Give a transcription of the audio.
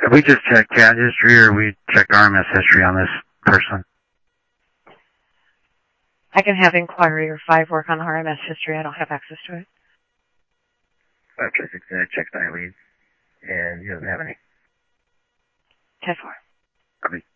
Have we just checked CAD history, or we checked RMS history on this person? I can have Inquiry or 5 work on RMS history. I don't have access to it. 536 checked Eileen, and he doesn't have any. 10-4. Copy.